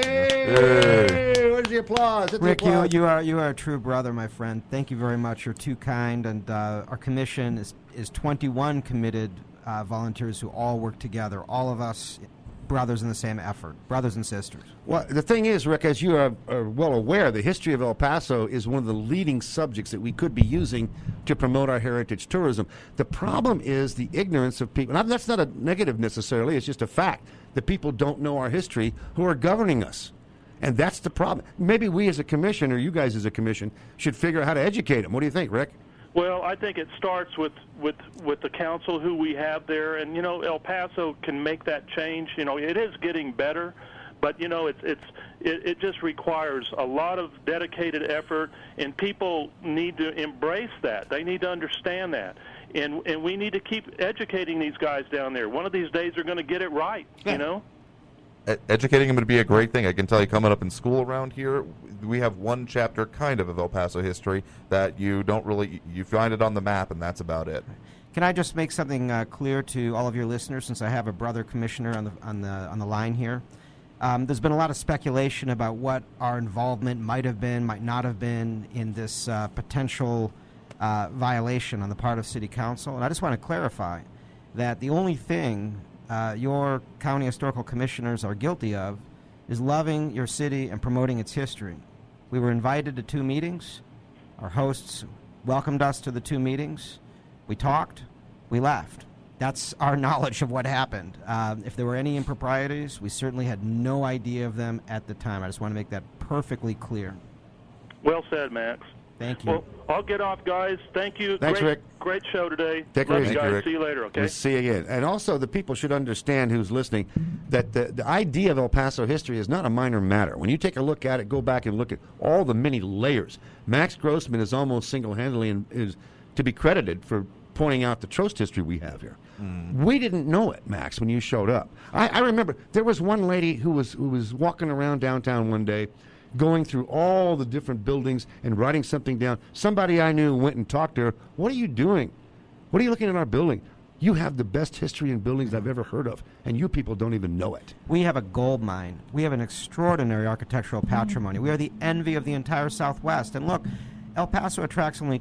Hey! Where's the applause? Rick, you are a true brother, my friend. Thank you very much. You're too kind, and our commission is 21 committed volunteers who all work together. All of us brothers in the same effort, brothers and sisters. Well, the thing is, Rick, as you are well aware, the history of El Paso is one of the leading subjects that we could be using to promote our heritage tourism. The problem is the ignorance of people. Now, that's not a negative necessarily. It's just a fact that people don't know our history who are governing us. And that's the problem. Maybe we as a commission, or you guys as a commission, should figure out how to educate them. What do you think, Rick? Well, I think it starts with the council who we have there, and, you know, El Paso can make that change. You know, it is getting better, but, you know, it just requires a lot of dedicated effort, and people need to embrace that. They need to understand that, and we need to keep educating these guys down there. One of these days they're going to get it right, you know? Educating them would be a great thing. I can tell you, coming up in school around here, we have one chapter kind of El Paso history that you find it on the map, and that's about it. Can I just make something clear to all of your listeners, since I have a brother commissioner on the line here? There's been a lot of speculation about what our involvement might have been, might not have been in this potential violation on the part of City Council, and I just want to clarify that the only thing your county historical commissioners are guilty of is loving your city and promoting its history. We were invited to 2 meetings. Our hosts welcomed us to the 2 meetings. We talked. We left. That's our knowledge of what happened. If there were any improprieties, we certainly had no idea of them at the time. I just want to make that perfectly clear. Well said, Max. Thank you. Well, I'll get off, guys. Thank you. Thanks, Rick. Great show today. Take Love it easy, you guys. Rick. See you later, okay? We'll see you again. And also, the people should understand, who's listening, that the idea of El Paso history is not a minor matter. When you take a look at it, go back and look at all the many layers. Max Grossman is almost single-handedly and is to be credited for pointing out the Trost history we have here. We didn't know it, Max, when you showed up. I remember there was one lady who was walking around downtown one day, going through all the different buildings and writing something down. Somebody I knew went and talked to her. What are you doing? What are you looking at our building? You have the best history in buildings I've ever heard of, and you people don't even know it. We have a gold mine. We have an extraordinary architectural patrimony. We are the envy of the entire Southwest. And look, El Paso attracts only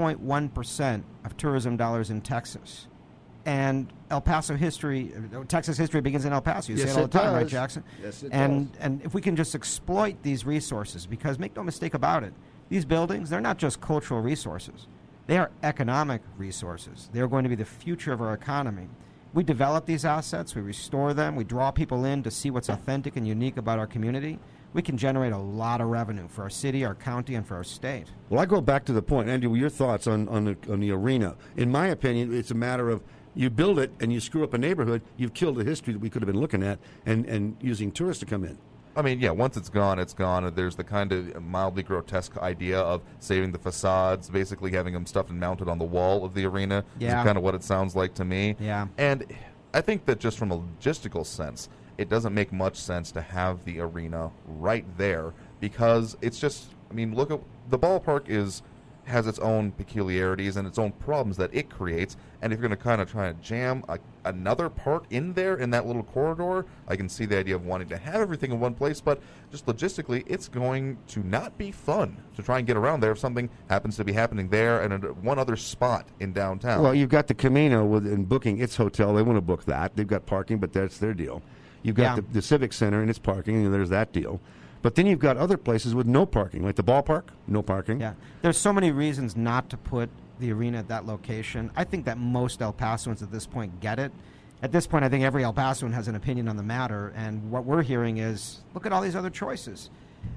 2.1% of tourism dollars in Texas. And El Paso history, Texas history begins in El Paso. You say it all the time, right, Jackson? Yes, it does. And if we can just exploit these resources, because make no mistake about it, these buildings, they're not just cultural resources. They are economic resources. They're going to be the future of our economy. We develop these assets, we restore them, we draw people in to see what's authentic and unique about our community. We can generate a lot of revenue for our city, our county, and for our state. Well, I go back to the point. Andrew, your thoughts on the arena. In my opinion, it's a matter of you build it and you screw up a neighborhood, you've killed the history that we could have been looking at and using tourists to come in. I mean, yeah, once it's gone, it's gone. There's the kind of mildly grotesque idea of saving the facades, basically having them stuffed and mounted on the wall of the arena. Yeah. Is kind of what it sounds like to me. Yeah. And I think that just from a logistical sense, it doesn't make much sense to have the arena right there because it's just, I mean, look at the ballpark has its own peculiarities and its own problems that it creates. And if you're going to kind of try to jam another part in there in that little corridor, I can see the idea of wanting to have everything in one place. But just logistically, it's going to not be fun to try and get around there if something happens to be happening there and at one other spot in downtown. Well, you've got the Camino in booking its hotel. They want to book that. They've got parking, but that's their deal. You've got the Civic Center and its parking, and there's that deal. But then you've got other places with no parking, like the ballpark, no parking. Yeah, there's so many reasons not to put the arena at that location. I think that most El Pasoans at this point get it. At this point, I think every El Pasoan has an opinion on the matter, and what we're hearing is, look at all these other choices.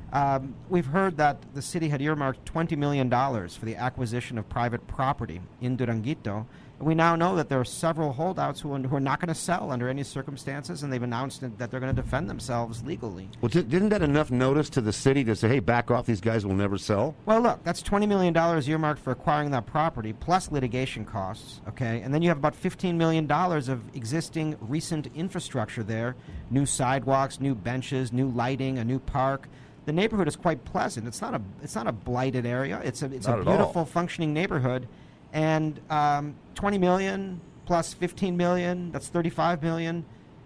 We've heard that the city had earmarked $20 million for the acquisition of private property in Duranguito. And we now know that there are several holdouts who are not going to sell under any circumstances, and they've announced that they're going to defend themselves legally. Well, didn't that enough notice to the city to say, hey, back off, these guys will never sell? Well, look, that's $20 million earmarked for acquiring that property, plus litigation costs, okay? And then you have about $15 million of existing recent infrastructure there, new sidewalks, new benches, new lighting, a new park. The neighborhood is quite pleasant. It's not a blighted area. It's a beautiful, functioning neighborhood. And $20 million plus $15 million, that's $35 million.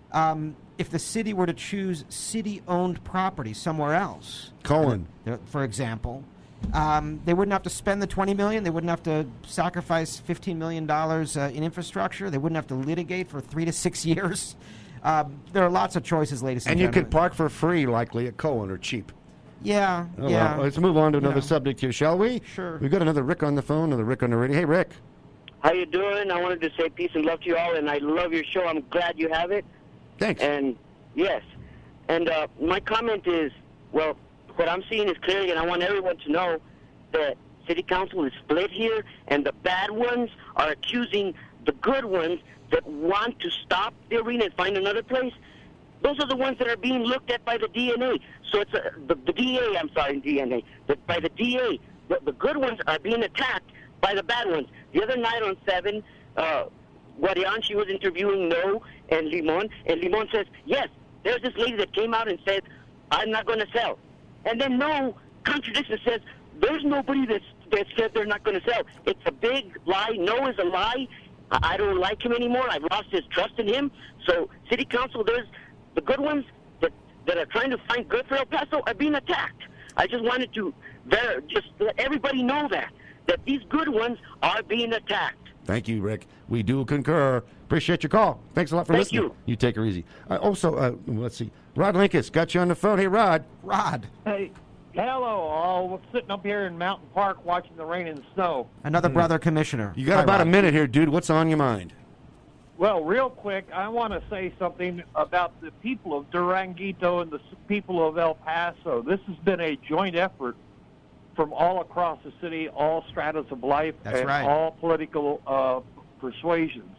If the city were to choose city-owned property somewhere else, Cohen, for example, they wouldn't have to spend the $20 million. They wouldn't have to sacrifice $15 million in infrastructure. They wouldn't have to litigate for 3 to 6 years. There are lots of choices, ladies and gentlemen. And you gentlemen. could park for free, likely, at Cohen, or cheap. Yeah, Oh, yeah. well, let's move on to another subject here, shall we? Sure. We've got another Rick on the phone, another Rick on the radio. Hey, Rick. How you doing? I wanted to say peace and love to you all, and I love your show. I'm glad you have it. Thanks. And, yes. And my comment is, well, what I'm seeing is clearly, and I want everyone to know that City Council is split here, and the bad ones are accusing the good ones that want to stop the arena and find another place. Those are the ones that are being looked at by the DNA. So it's the DA, I'm sorry, DNA. By the DA, the good ones are being attacked by the bad ones. The other night on 7, Guadian, she was interviewing No and Limon says, yes, there's this lady that came out and said, I'm not going to sell. And then No contradicts and says, there's nobody that said they're not going to sell. It's a big lie. No is a lie. I don't like him anymore. I've lost his trust in him. So City Council, there's the good ones that are trying to find good for El Paso are being attacked. I just wanted to just let everybody know that these good ones are being attacked. Thank you, Rick. We do concur. Appreciate your call. Thanks a lot for listening. You take her easy. Also, let's see. Rod Linkus got you on the phone. Hey, Rod. Rod. Hey, hello, all. We're sitting up here in Mountain Park watching the rain and the snow. Another brother commissioner. You got about a minute here, dude. What's on your mind? Well, real quick, I want to say something about the people of Duranguito and the people of El Paso. This has been a joint effort from all across the city, all stratas of life, and all political persuasions.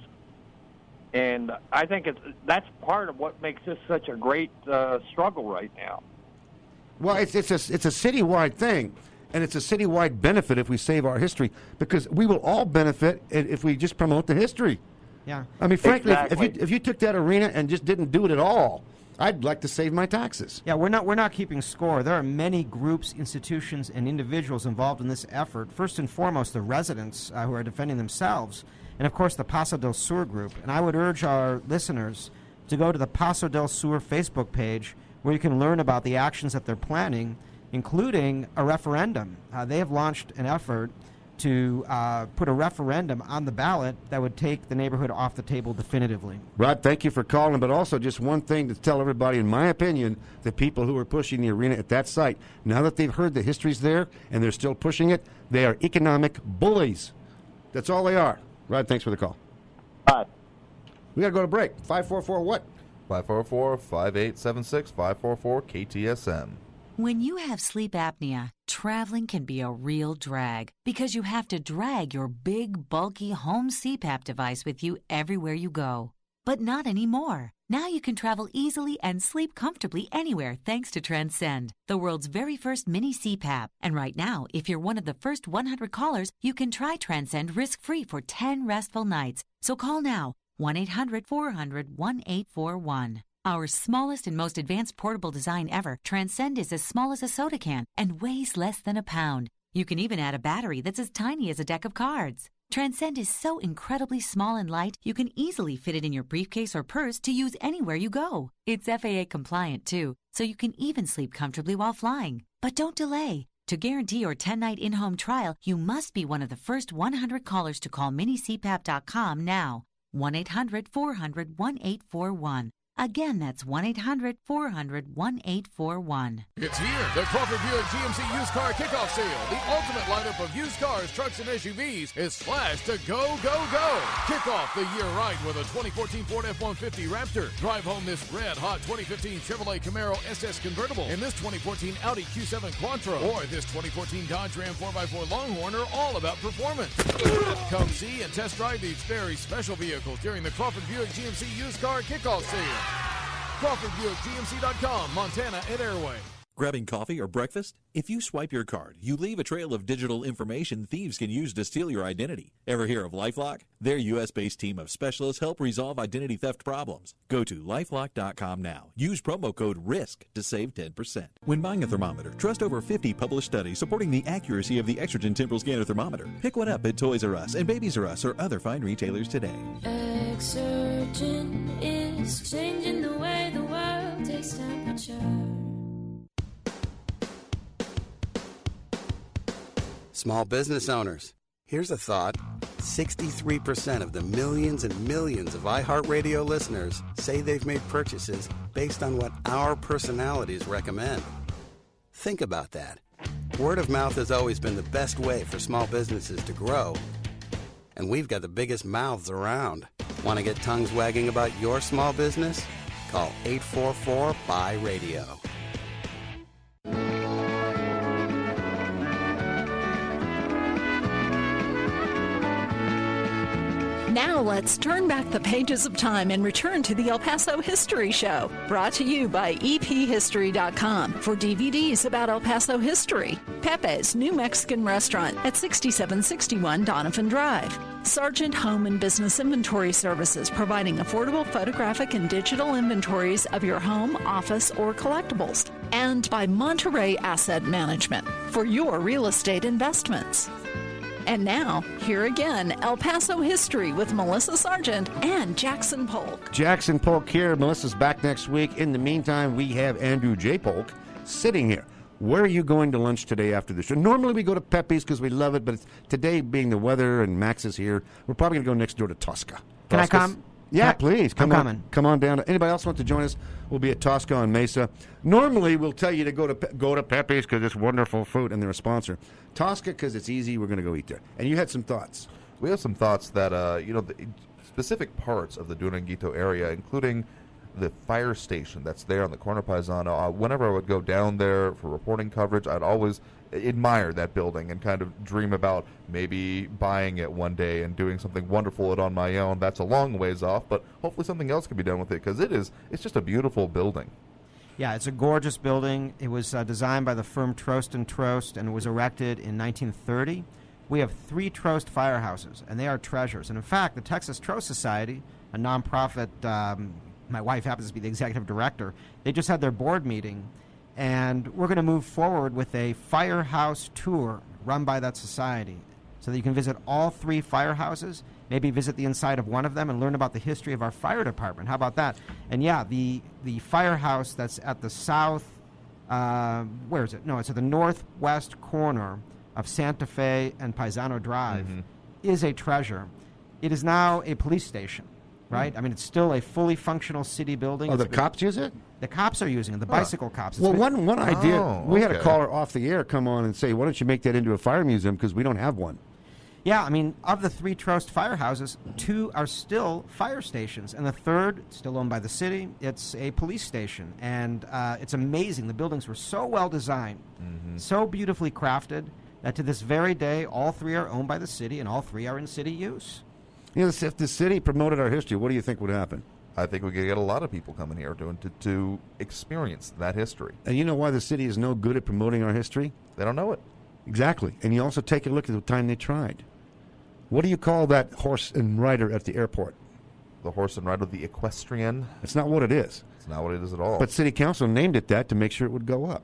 And I think that's part of what makes this such a great struggle right now. Well, it's a citywide thing, And it's a citywide benefit if we save our history, because we will all benefit if we just promote the history. Yeah. I mean, frankly, Exactly. if you took that arena and just didn't do it at all, I'd like to save my taxes. Yeah, we're not keeping score. There are many groups, institutions, and individuals involved in this effort. First and foremost, the residents who are defending themselves, and of course the Paso del Sur group. And I would urge our listeners to go to the Paso del Sur Facebook page, where you can learn about the actions that they're planning, including a referendum. They have launched an effort to put a referendum on the ballot that would take the neighborhood off the table definitively. Rod, thank you for calling, but also just one thing to tell everybody, in my opinion, the people who are pushing the arena at that site, now that they've heard the history's there and they're still pushing it, they are economic bullies. That's all they are. Rod, thanks for the call. Bye. We got to go to break. 544 what? 544-5876, 544-KTSM. When you have sleep apnea, traveling can be a real drag because you have to drag your big, bulky home CPAP device with you everywhere you go. But not anymore. Now you can travel easily and sleep comfortably anywhere thanks to Transcend, the world's very first mini CPAP. And right now, if you're one of the first 100 callers, you can try Transcend risk-free for 10 restful nights. So call now, 1-800-400-1841. Our smallest and most advanced portable design ever, Transcend is as small as a soda can and weighs less than a pound. You can even add a battery that's as tiny as a deck of cards. Transcend is so incredibly small and light, you can easily fit it in your briefcase or purse to use anywhere you go. It's FAA compliant too, so you can even sleep comfortably while flying. But don't delay. To guarantee your 10-night in-home trial, you must be one of the first 100 callers to call minicpap.com now. 1-800-400-1841. Again, that's 1-800-400-1841. It's here, the Crawford Buick GMC used car kickoff sale. The ultimate lineup of used cars, trucks, and SUVs is slashed to go, go, go. Kick off the year right with a 2014 Ford F-150 Raptor. Drive home this red-hot 2015 Chevrolet Camaro SS convertible and this 2014 Audi Q7 Quattro or this 2014 Dodge Ram 4x4 Longhorn are all about performance. Come see and test drive these very special vehicles during the Crawford Buick GMC used car kickoff sale. CrawfordBuickGMC.com, Montana and Airway. Grabbing coffee or breakfast? If you swipe your card, you leave a trail of digital information thieves can use to steal your identity. Ever hear of LifeLock? Their U.S.-based team of specialists help resolve identity theft problems. Go to LifeLock.com now. Use promo code RISK to save 10%. When buying a thermometer, trust over 50 published studies supporting the accuracy of the Exergen Temporal Scanner thermometer. Pick one up at Toys R Us and Babies R Us or other fine retailers today. Exergen is changing the way the world takes temperature. Small business owners, here's a thought. 63% of the millions and millions of iHeartRadio listeners say they've made purchases based on what our personalities recommend. Think about that. Word of mouth has always been the best way for small businesses to grow. And we've got the biggest mouths around. Want to get tongues wagging about your small business? Call 844-BUY-RADIO. Now let's turn back the pages of time and return to the El Paso History Show, brought to you by EPHistory.com for DVDs about El Paso history. Pepe's New Mexican Restaurant at 6761 Donovan Drive. Sargent Home and Business Inventory Services, providing affordable photographic and digital inventories of your home, office, or collectibles. And by Monterey Asset Management for your real estate investments. And now, here again, El Paso History with Melissa Sargent and Jackson Polk. Jackson Polk here. Melissa's back next week. In the meantime, we have Andrew J. Polk sitting here. Where are you going to lunch today after the show? Normally we go to Pepe's because we love it, but today being the weather and Max is here, we're probably going to go next door to Tosca. Can I come? Yeah, please. I'm coming. Come on down. Anybody else want to join us? We'll be at Tosca on Mesa. Normally, we'll tell you to go to Pepe's because it's wonderful food and they're a sponsor. Tosca because it's easy. We're going to go eat there. And you had some thoughts. We have some thoughts that, the specific parts of the Duranguito area, including the fire station that's there on the corner Paisano. Whenever I would go down there for reporting coverage, I'd always admire that building and kind of dream about maybe buying it one day and doing something wonderful with it on my own. That's a long ways off, but hopefully something else can be done with it because it's just a beautiful building. Yeah, it's a gorgeous building. It was designed by the firm Trost & Trost, and it was erected in 1930. We have 3 Trost firehouses, and they are treasures. And in fact, the Texas Trost Society, a nonprofit, my wife happens to be the executive director, they just had their board meeting, and we're going to move forward with a firehouse tour run by that society so that you can visit all 3 firehouses, maybe visit the inside of one of them and learn about the history of our fire department. How about that? And yeah, the firehouse that's at the south, where is it? No, it's at the northwest corner of Santa Fe and Paisano Drive, is a treasure. It is now a police station, right? I mean, it's still a fully functional city building. Oh, the cops use it? The cops are using it, the bicycle cops. Well, one idea, we had a caller off the air come on and say, why don't you make that into a fire museum, because we don't have one. Yeah, I mean, of the 3 Trost firehouses, 2 are still fire stations, and the third, still owned by the city, it's a police station. And it's amazing. The buildings were so well designed, so beautifully crafted, that to this very day, all 3 are owned by the city, and all 3 are in city use. You know, if the city promoted our history, what do you think would happen? I think we could get a lot of people coming here to experience that history. And you know why the city is no good at promoting our history? They don't know it. Exactly. And you also take a look at the time they tried. What do you call that horse and rider at the airport? The horse and rider, the equestrian? It's not what it is. It's not what it is at all. But city council named it that to make sure it would go up.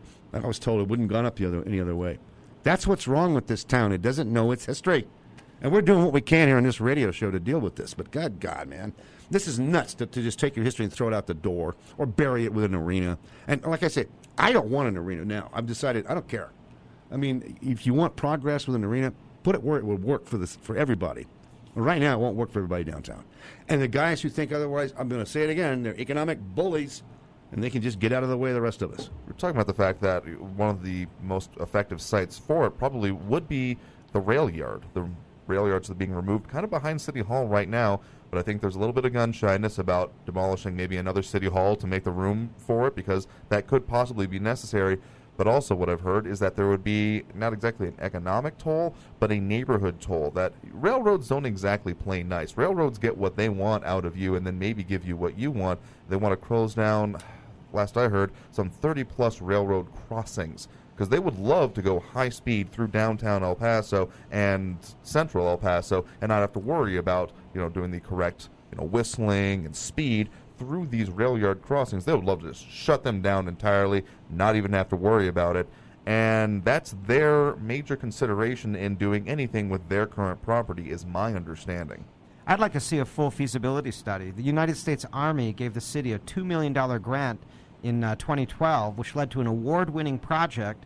I was told it wouldn't have gone up any other way. That's what's wrong with this town. It doesn't know its history. And we're doing what we can here on this radio show to deal with this. But God, man, this is nuts to just take your history and throw it out the door or bury it with an arena. And like I said, I don't want an arena now. I've decided I don't care. I mean, if you want progress with an arena, put it where it would work for everybody. Well, right now, it won't work for everybody downtown. And the guys who think otherwise, I'm going to say it again, they're economic bullies, and they can just get out of the way of the rest of us. We're talking about the fact that one of the most effective sites for it probably would be the rail yard. The rail yards are being removed kind of behind City Hall right now, but I think there's a little bit of gun shyness about demolishing maybe another City Hall to make the room for it, because that could possibly be necessary. But also what I've heard is that there would be not exactly an economic toll, but a neighborhood toll. That railroads don't exactly play nice. Railroads get what they want out of you and then maybe give you what you want. They want to close down, last I heard, some 30-plus railroad crossings, because they would love to go high speed through downtown El Paso and central El Paso and not have to worry about, doing the correct, whistling and speed through these rail yard crossings. They would love to just shut them down entirely, not even have to worry about it. And that's their major consideration in doing anything with their current property, is my understanding. I'd like to see a full feasibility study. The United States Army gave the city a $2 million grant in 2012, which led to an award-winning project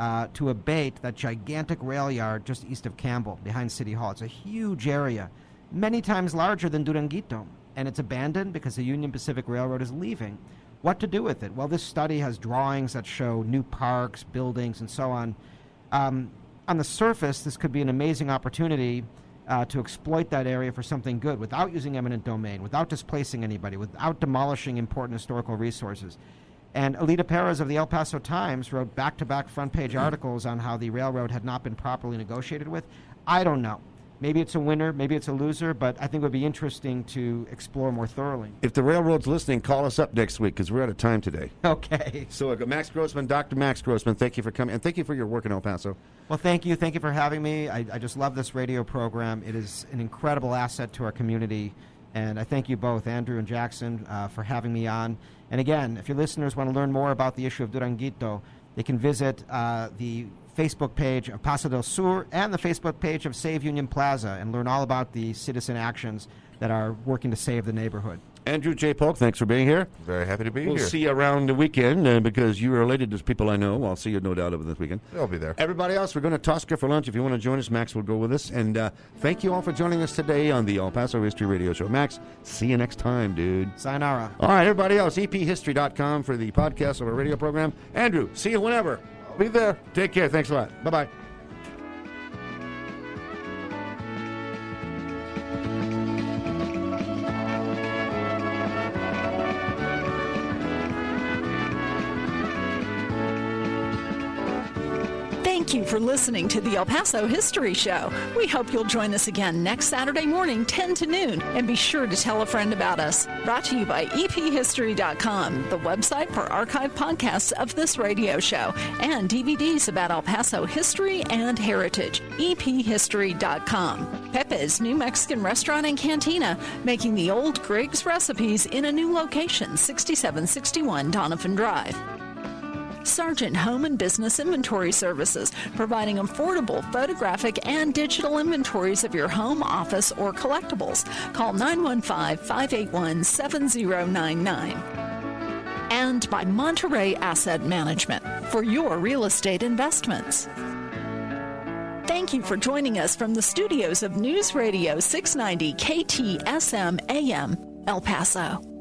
to abate that gigantic rail yard just east of Campbell, behind City Hall. It's a huge area, many times larger than Duranguito, and it's abandoned because the Union Pacific Railroad is leaving. What to do with it? Well, this study has drawings that show new parks, buildings, and so on. On the surface, this could be an amazing opportunity to exploit that area for something good without using eminent domain, without displacing anybody, without demolishing important historical resources. And Alita Perez of the El Paso Times wrote back-to-back front-page articles on how the railroad had not been properly negotiated with. I don't know. Maybe it's a winner, maybe it's a loser, but I think it would be interesting to explore more thoroughly. If the railroad's listening, call us up next week, because we're out of time today. Okay. So Max Grossman, Dr. Max Grossman, thank you for coming, and thank you for your work in El Paso. Well, thank you. Thank you for having me. I just love this radio program. It is an incredible asset to our community, and I thank you both, Andrew and Jackson, for having me on. And again, if your listeners want to learn more about the issue of Duranguito, they can visit the Facebook page of Paso del Sur and the Facebook page of Save Union Plaza and learn all about the citizen actions that are working to save the neighborhood. Andrew J. Polk, thanks for being here. Very happy to be here. We'll see you around the weekend because you are related to people I know. I'll see you no doubt over this weekend. I'll be there. Everybody else, we're going to Tosca for lunch. If you want to join us, Max will go with us. And thank you all for joining us today on the El Paso History Radio Show. Max, see you next time, dude. Sayonara. All right, everybody else, ephistory.com for the podcast of our radio program. Andrew, see you whenever. I'll be there. Take care. Thanks a lot. Bye-bye. Thank Thank you for listening to the El Paso History Show. We hope you'll join us again next Saturday morning, 10 to noon, and be sure to tell a friend about us. Brought to you by EPHistory.com, the website for archive podcasts of this radio show and DVDs about El Paso history and heritage. EPHistory.com. Pepe's New Mexican Restaurant and Cantina, making the old Griggs recipes in a new location, 6761 Donovan Drive. Sargent Home and Business Inventory Services, providing affordable photographic and digital inventories of your home, office, or collectibles. Call 915-581-7099. And by Monterey Asset Management for your real estate investments. Thank you for joining us from the studios of News Radio 690 KTSM AM, El Paso.